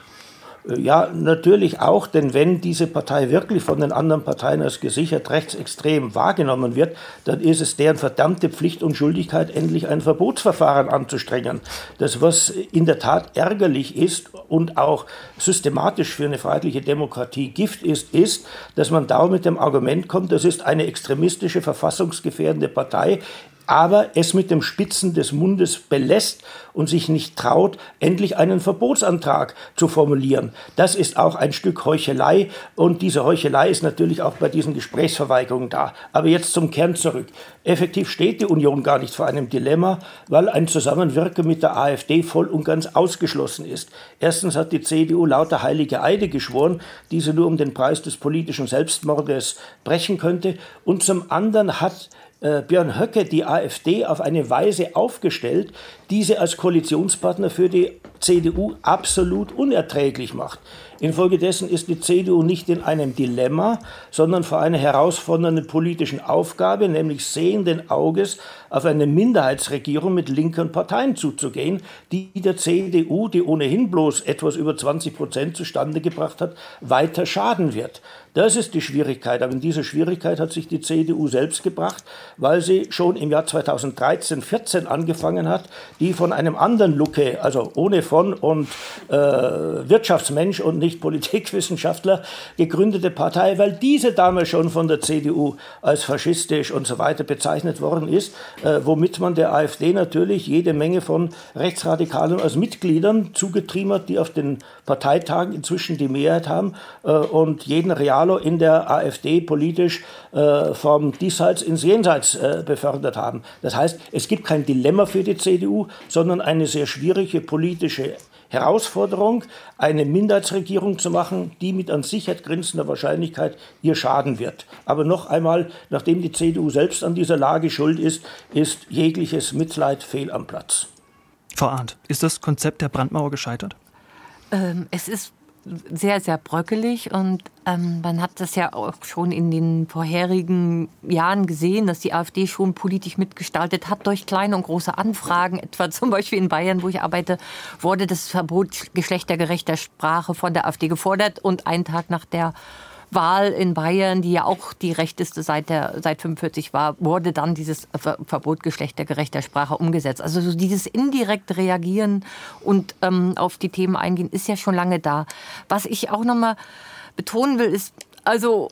Ja, natürlich auch, denn wenn diese Partei wirklich von den anderen Parteien als gesichert rechtsextrem wahrgenommen wird, dann ist es deren verdammte Pflicht und Schuldigkeit, endlich ein Verbotsverfahren anzustrengen. Das, was in der Tat ärgerlich ist und auch systematisch für eine freiheitliche Demokratie Gift ist, ist, dass man da mit dem Argument kommt, das ist eine extremistische, verfassungsgefährdende Partei, aber es mit dem Spitzen des Mundes belässt und sich nicht traut, endlich einen Verbotsantrag zu formulieren. Das ist auch ein Stück Heuchelei und diese Heuchelei ist natürlich auch bei diesen Gesprächsverweigerungen da. Aber jetzt zum Kern zurück. Effektiv steht die Union gar nicht vor einem Dilemma, weil ein Zusammenwirken mit der AfD voll und ganz ausgeschlossen ist. Erstens hat die C D U lauter heilige Eide geschworen, die sie nur um den Preis des politischen Selbstmordes brechen könnte. Und zum anderen hat Björn Höcke die AfD auf eine Weise aufgestellt, die sie als Koalitionspartner für die C D U absolut unerträglich macht. Infolgedessen ist die C D U nicht in einem Dilemma, sondern vor einer herausfordernden politischen Aufgabe, nämlich sehenden Auges auf eine Minderheitsregierung mit linken Parteien zuzugehen, die der C D U, die ohnehin bloß etwas über zwanzig Prozent zustande gebracht hat, weiter schaden wird. Das ist die Schwierigkeit. Aber in diese Schwierigkeit hat sich die C D U selbst gebracht, weil sie schon im Jahr zweitausenddreizehn vierzehn angefangen hat, die von einem anderen Lucke, also ohne von und äh, Wirtschaftsmensch und nicht Politikwissenschaftler gegründete Partei, weil diese damals schon von der C D U als faschistisch und so weiter bezeichnet worden ist, äh, womit man der AfD natürlich jede Menge von Rechtsradikalen als Mitgliedern zugetrieben hat, die auf den Parteitagen inzwischen die Mehrheit haben äh, und jeden Realo in der AfD politisch äh, vom Diesseits ins Jenseits äh, befördert haben. Das heißt, es gibt kein Dilemma für die C D U, sondern eine sehr schwierige politische Herausforderung, eine Minderheitsregierung zu machen, die mit an Sicherheit grenzender Wahrscheinlichkeit ihr schaden wird. Aber noch einmal, nachdem die C D U selbst an dieser Lage schuld ist, ist jegliches Mitleid fehl am Platz. Frau Arndt, ist das Konzept der Brandmauer gescheitert? Ähm, es ist sehr, sehr bröckelig und ähm, man hat das ja auch schon in den vorherigen Jahren gesehen, dass die AfD schon politisch mitgestaltet hat durch kleine und große Anfragen. Etwa zum Beispiel in Bayern, wo ich arbeite, wurde das Verbot geschlechtergerechter Sprache von der AfD gefordert und einen Tag nach der Wahl in Bayern, die ja auch die rechteste seit der seit fünfundvierzig war, wurde dann dieses Verbot geschlechtergerechter Sprache umgesetzt. Also so dieses indirekte Reagieren und ähm, auf die Themen eingehen ist ja schon lange da. Was ich auch noch mal betonen will, ist also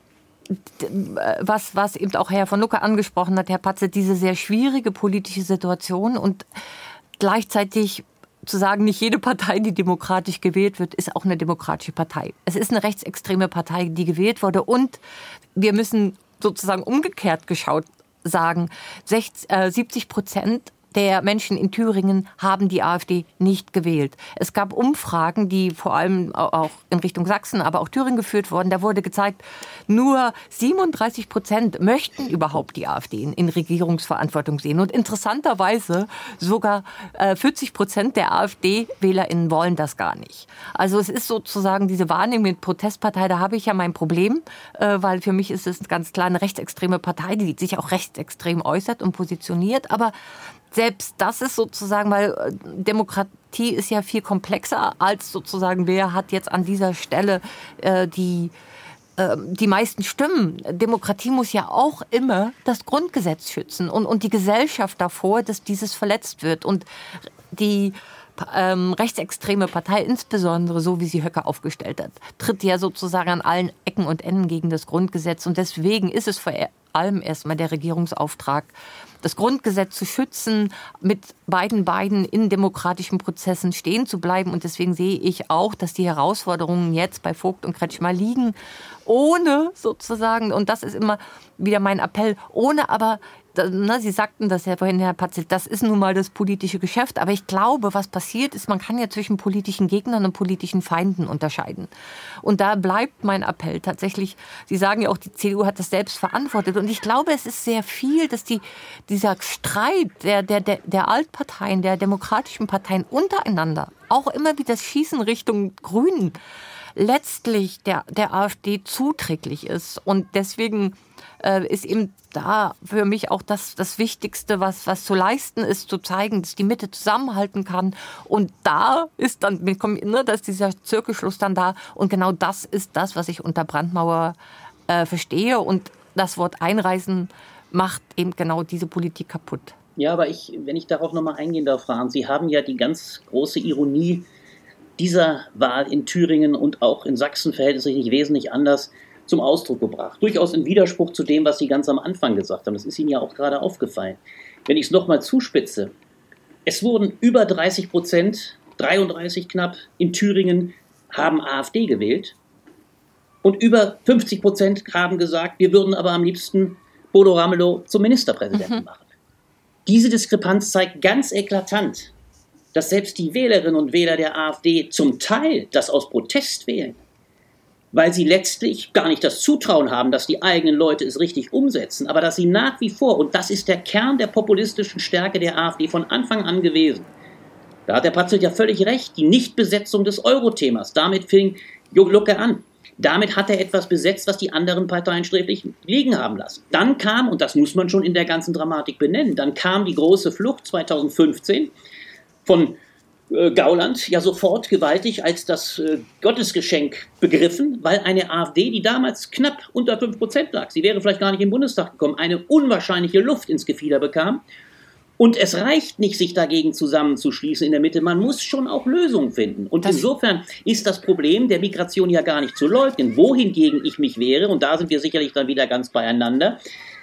was was eben auch Herr von Lucke angesprochen hat, Herr Patze, diese sehr schwierige politische Situation und gleichzeitig zu sagen, nicht jede Partei, die demokratisch gewählt wird, ist auch eine demokratische Partei. Es ist eine rechtsextreme Partei, die gewählt wurde. Und wir müssen sozusagen umgekehrt geschaut sagen, siebzig Prozent der Menschen in Thüringen haben die AfD nicht gewählt. Es gab Umfragen, die vor allem auch in Richtung Sachsen, aber auch Thüringen geführt wurden. Da wurde gezeigt, nur siebenunddreißig Prozent möchten überhaupt die AfD in, in Regierungsverantwortung sehen. Und interessanterweise sogar äh, vierzig Prozent der AfD-WählerInnen wollen das gar nicht. Also es ist sozusagen diese Wahrnehmung mit Protestpartei, da habe ich ja mein Problem, äh, weil für mich ist es ganz klar eine rechtsextreme Partei, die sich auch rechtsextrem äußert und positioniert. Aber selbst das ist sozusagen, weil Demokratie ist ja viel komplexer als sozusagen, wer hat jetzt an dieser Stelle äh, die, äh, die meisten Stimmen. Demokratie muss ja auch immer das Grundgesetz schützen und, und die Gesellschaft davor, dass dieses verletzt wird. Und die ähm, rechtsextreme Partei, insbesondere so wie sie Höcke aufgestellt hat, tritt ja sozusagen an allen Ecken und Enden gegen das Grundgesetz. Und deswegen ist es vor allem erstmal der Regierungsauftrag, das Grundgesetz zu schützen, mit beiden Beinen in demokratischen Prozessen stehen zu bleiben. Und deswegen sehe ich auch, dass die Herausforderungen jetzt bei Vogt und Kretschmer liegen, ohne sozusagen, und das ist immer wieder mein Appell, ohne aber, na, Sie sagten das ja vorhin, Herr Patzel, das ist nun mal das politische Geschäft. Aber ich glaube, was passiert ist, man kann ja zwischen politischen Gegnern und politischen Feinden unterscheiden. Und da bleibt mein Appell tatsächlich, Sie sagen ja auch, die C D U hat das selbst verantwortet. Und ich glaube, es ist sehr viel, dass die, dieser Streit der, der, der, der Altparteien, der demokratischen Parteien untereinander, auch immer wieder das Schießen Richtung Grünen, letztlich der, der AfD zuträglich ist. Und deswegen äh, ist eben da für mich auch das, das Wichtigste, was, was zu leisten ist, zu zeigen, dass die Mitte zusammenhalten kann. Und da ist dann, ne, da ist dieser Zirkelschluss dann da. Und genau das ist das, was ich unter Brandmauer äh, verstehe. Und das Wort Einreisen macht eben genau diese Politik kaputt. Ja, aber ich, wenn ich darauf nochmal eingehen darf, Frau Arndt, Sie haben ja die ganz große Ironie dieser Wahl in Thüringen und auch in Sachsen verhältnismäßig nicht wesentlich anders zum Ausdruck gebracht. Durchaus im Widerspruch zu dem, was Sie ganz am Anfang gesagt haben. Das ist Ihnen ja auch gerade aufgefallen. Wenn ich es nochmal zuspitze, es wurden über dreißig Prozent, dreiunddreißig knapp, in Thüringen haben AfD gewählt und über fünfzig Prozent haben gesagt, wir würden aber am liebsten Bodo Ramelow zum Ministerpräsidenten mhm. machen. Diese Diskrepanz zeigt ganz eklatant, dass selbst die Wählerinnen und Wähler der AfD zum Teil das aus Protest wählen, weil sie letztlich gar nicht das Zutrauen haben, dass die eigenen Leute es richtig umsetzen, aber dass sie nach wie vor, und das ist der Kern der populistischen Stärke der AfD von Anfang an gewesen, da hat der Patzel ja völlig recht, die Nichtbesetzung des Euro-Themas, damit fing Lucke an. Damit hat er etwas besetzt, was die anderen Parteien sträflich liegen haben lassen. Dann kam, und das muss man schon in der ganzen Dramatik benennen, dann kam die große Flucht zweitausendfünfzehn von äh, Gauland ja sofort gewaltig als das äh, Gottesgeschenk begriffen, weil eine AfD, die damals knapp unter fünf Prozent lag, sie wäre vielleicht gar nicht im Bundestag gekommen, eine unwahrscheinliche Luft ins Gefieder bekam. Und es reicht nicht, sich dagegen zusammenzuschließen in der Mitte. Man muss schon auch Lösungen finden. Und das insofern ist das Problem der Migration ja gar nicht zu leugnen. Wohingegen ich mich wehre, und da sind wir sicherlich dann wieder ganz beieinander,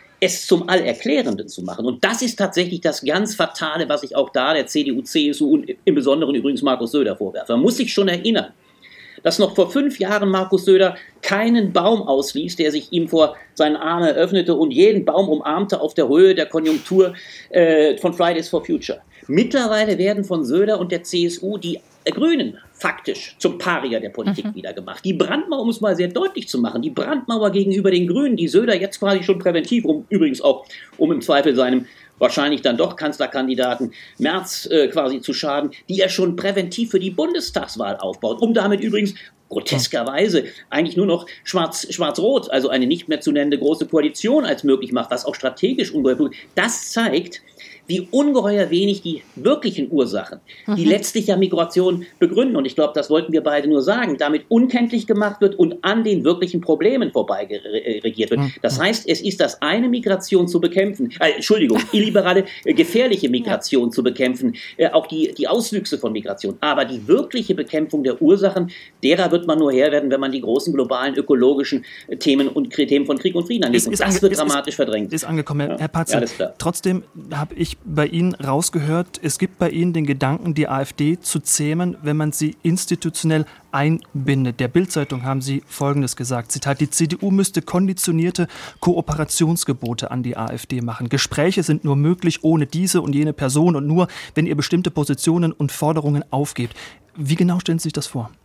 es zum Allerklärenden zu machen. Und das ist tatsächlich das ganz Fatale, was ich auch da der C D U, C S U und im Besonderen übrigens Markus Söder vorwerfe. Man muss sich schon erinnern, dass noch vor fünf Jahren Markus Söder keinen Baum ausließ, der sich ihm vor seinen Armen eröffnete und jeden Baum umarmte auf der Höhe der Konjunktur äh, von Fridays for Future. Mittlerweile werden von Söder und der C S U die Grünen faktisch zum Paria der Politik mhm. wieder gemacht. Die Brandmauer, um es mal sehr deutlich zu machen, die Brandmauer gegenüber den Grünen, die Söder jetzt quasi schon präventiv, um übrigens auch, um im Zweifel seinem wahrscheinlich dann doch Kanzlerkandidaten Merz äh, quasi zu schaden, die er schon präventiv für die Bundestagswahl aufbaut, um damit übrigens groteskerweise eigentlich nur noch schwarz, schwarz-rot, also eine nicht mehr zu nennende große Koalition als möglich macht, was auch strategisch ungeheuer ist. Das zeigt, wie ungeheuer wenig die wirklichen Ursachen, die mhm. letztlich ja Migration begründen, und ich glaube, das wollten wir beide nur sagen, damit unkenntlich gemacht wird und an den wirklichen Problemen vorbei regiert wird. Mhm. Das heißt, es ist das eine, Migration zu bekämpfen, äh, Entschuldigung, illiberale, äh, gefährliche Migration ja. zu bekämpfen, äh, auch die, die Auswüchse von Migration, aber die wirkliche Bekämpfung der Ursachen, derer wird man nur Herr werden, wenn man die großen globalen ökologischen Themen und Themen von Krieg und Frieden anlegt. Und das wird ist, dramatisch ist, verdrängt. Ist angekommen, Herr, ja? Herr Patzel. Ja, trotzdem habe ich ich bei Ihnen rausgehört, es gibt bei Ihnen den Gedanken, die AfD zu zähmen, wenn man sie institutionell einbindet. Der Bild-Zeitung haben Sie Folgendes gesagt, Zitat, die C D U müsste konditionierte Kooperationsgebote an die AfD machen. Gespräche sind nur möglich ohne diese und jene Person und nur, wenn ihr bestimmte Positionen und Forderungen aufgebt. Wie genau stellen Sie sich das vor?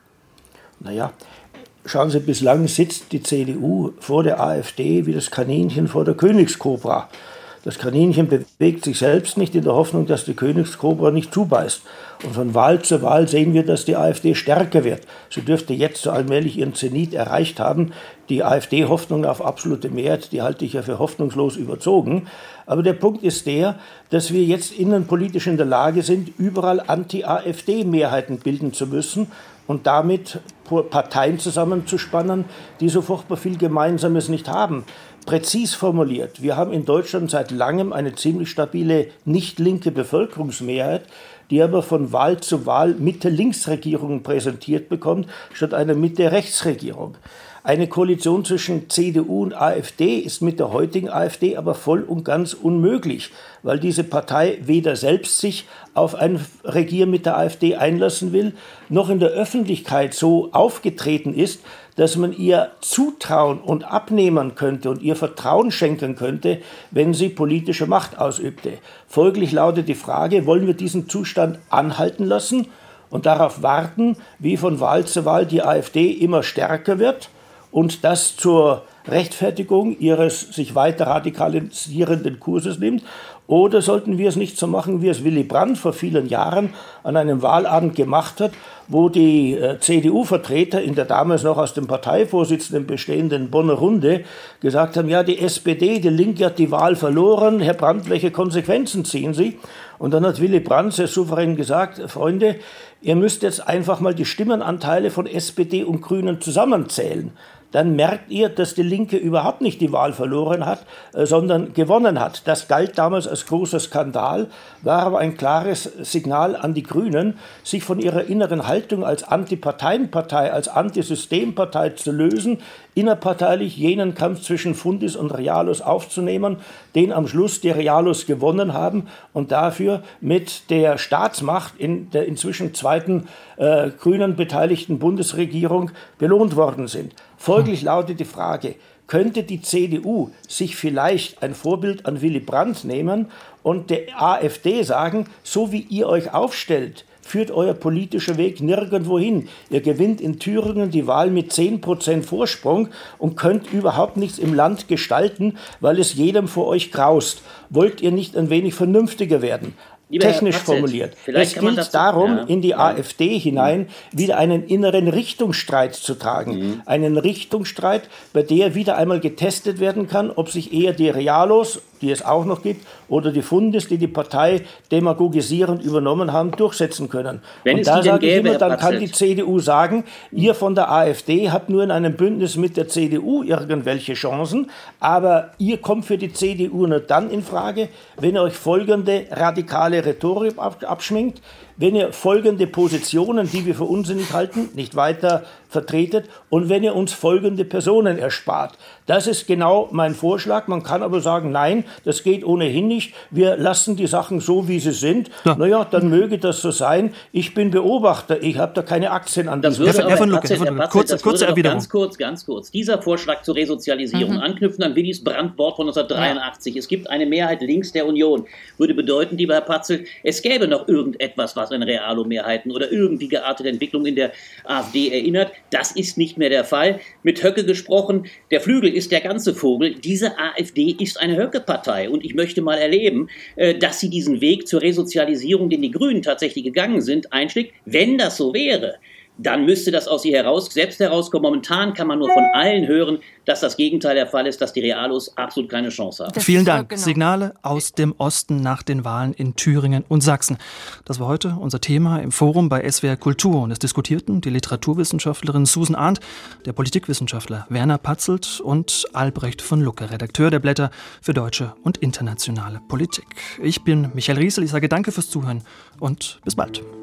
Naja, schauen Sie, bislang sitzt die C D U vor der AfD wie das Kaninchen vor der Königskobra. Das Kaninchen bewegt sich selbst nicht in der Hoffnung, dass die Königskobra nicht zubeißt. Und von Wahl zu Wahl sehen wir, dass die AfD stärker wird. Sie dürfte jetzt so allmählich ihren Zenit erreicht haben. Die AfD-Hoffnung auf absolute Mehrheit, die halte ich ja für hoffnungslos überzogen. Aber der Punkt ist der, dass wir jetzt innenpolitisch in der Lage sind, überall Anti-AfD-Mehrheiten bilden zu müssen und damit Parteien zusammenzuspannen, die so furchtbar viel Gemeinsames nicht haben. Präzis formuliert, wir haben in Deutschland seit langem eine ziemlich stabile nicht-linke Bevölkerungsmehrheit, die aber von Wahl zu Wahl Mitte-Links-Regierungen präsentiert bekommt, statt einer Mitte-Rechts-Regierung. Eine Koalition zwischen C D U und AfD ist mit der heutigen AfD aber voll und ganz unmöglich, weil diese Partei weder selbst sich auf ein Regieren mit der AfD einlassen will, noch in der Öffentlichkeit so aufgetreten ist, dass man ihr zutrauen und abnehmen könnte und ihr Vertrauen schenken könnte, wenn sie politische Macht ausübte. Folglich lautet die Frage, wollen wir diesen Zustand anhalten lassen und darauf warten, wie von Wahl zu Wahl die AfD immer stärker wird und das zur Rechtfertigung ihres sich weiter radikalisierenden Kurses nimmt? Oder sollten wir es nicht so machen, wie es Willy Brandt vor vielen Jahren an einem Wahlabend gemacht hat, wo die äh, C D U-Vertreter in der damals noch aus dem Parteivorsitzenden bestehenden Bonner Runde gesagt haben, ja, die S P D, die Linke hat die Wahl verloren, Herr Brandt, welche Konsequenzen ziehen Sie? Und dann hat Willy Brandt sehr souverän gesagt, Freunde, ihr müsst jetzt einfach mal die Stimmenanteile von S P D und Grünen zusammenzählen. Dann merkt ihr, dass die Linke überhaupt nicht die Wahl verloren hat, äh, sondern gewonnen hat. Das galt damals als großer Skandal, war aber ein klares Signal an die Grünen, sich von ihrer inneren Haltung als Antiparteienpartei, als Antisystempartei zu lösen, innerparteilich jenen Kampf zwischen Fundis und Realos aufzunehmen, den am Schluss die Realos gewonnen haben und dafür mit der Staatsmacht in der inzwischen zweiten äh, Grünen beteiligten Bundesregierung belohnt worden sind. Folglich lautet die Frage, könnte die C D U sich vielleicht ein Vorbild an Willy Brandt nehmen und der AfD sagen, so wie ihr euch aufstellt, führt euer politischer Weg nirgendwo hin. Ihr gewinnt in Thüringen die Wahl mit zehn Prozent Vorsprung und könnt überhaupt nichts im Land gestalten, weil es jedem vor euch graust. Wollt ihr nicht ein wenig vernünftiger werden? Lieber Technisch Herr Patzelt, formuliert. vielleicht Es kann man gilt dazu- darum, ja, in die ja. AfD hinein wieder einen inneren Richtungsstreit zu tragen. Mhm. Einen Richtungsstreit, bei der wieder einmal getestet werden kann, ob sich eher die Realos, die es auch noch gibt, oder die Fundis, die die Partei demagogisierend übernommen haben, durchsetzen können. Wenn Und es da die denn sage ich gäbe, immer, Herr dann kann Patzelt. die C D U sagen, ihr von der AfD habt nur in einem Bündnis mit der C D U irgendwelche Chancen, aber ihr kommt für die C D U nur dann in Frage, wenn ihr euch folgende radikale Rhetorik ab- abschminkt, wenn ihr folgende Positionen, die wir für unsinnig halten, nicht weiter vertretet und wenn ihr uns folgende Personen erspart. Das ist genau mein Vorschlag. Man kann aber sagen, nein, das geht ohnehin nicht. Wir lassen die Sachen so, wie sie sind. Ja. Naja, dann möge das so sein. Ich bin Beobachter. Ich habe da keine Aktien an Das diesem würde Herr aber, von Herr Lucke, Patzelt, Herr Herr von Lucke, Patzelt, kurze- das kurze würde doch Erwiderung. ganz kurz, ganz kurz. Dieser Vorschlag zur Resozialisierung, Mhm. anknüpfend an Willis Brandt-Wort von neunzehnhundertdreiundachtzig, es gibt eine Mehrheit links der Union, würde bedeuten, lieber Herr Patzelt, es gäbe noch irgendetwas, was an Realo-Mehrheiten oder irgendwie geartete Entwicklung in der AfD erinnert. Das ist nicht mehr der Fall. Mit Höcke gesprochen, der Flügel ist der ganze Vogel. Diese AfD ist eine Höcke-Partei und ich möchte mal erleben, äh, dass sie diesen Weg zur Resozialisierung, den die Grünen tatsächlich gegangen sind, einschlägt. Wenn das so wäre, dann müsste das aus ihr heraus, selbst herauskommen. Momentan kann man nur von allen hören, dass das Gegenteil der Fall ist, dass die Realos absolut keine Chance haben. Das- Vielen ja, Dank. genau. Signale aus dem Osten nach den Wahlen in Thüringen und Sachsen. Das war heute unser Thema im Forum bei S W R Kultur. Und es diskutierten die Literaturwissenschaftlerin Susan Arndt, der Politikwissenschaftler Werner Patzelt und Albrecht von Lucke, Redakteur der Blätter für deutsche und internationale Politik. Ich bin Michael Riesel. Ich sage danke fürs Zuhören und bis bald.